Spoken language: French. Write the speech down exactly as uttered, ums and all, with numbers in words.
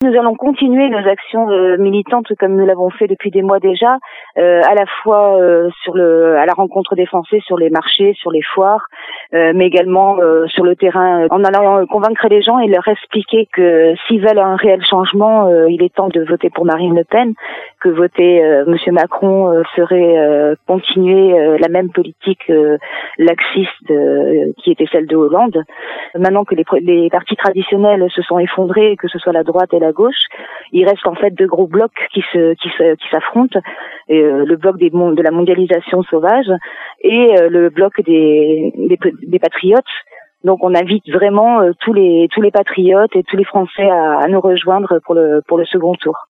Nous allons continuer nos actions euh, militantes comme nous l'avons fait depuis des mois déjà, euh, à la fois euh, sur le, à la rencontre des Français sur les marchés, sur les foires, euh, mais également euh, sur le terrain, en allant convaincre les gens et leur expliquer que s'ils veulent un réel changement, euh, il est temps de voter pour Marine Le Pen, que voter euh, Monsieur Macron euh, ferait euh, continuer euh, la même politique euh, laxiste euh, qui était celle de Hollande. Maintenant que les, les partis traditionnels se sont effondrés, que ce soit la droite et la gauche, il reste en fait deux gros blocs qui se qui se qui s'affrontent, euh, le bloc des de la mondialisation sauvage et euh, le bloc des, des des patriotes. Donc on invite vraiment euh, tous les tous les patriotes et tous les Français à, à nous rejoindre pour le pour le second tour.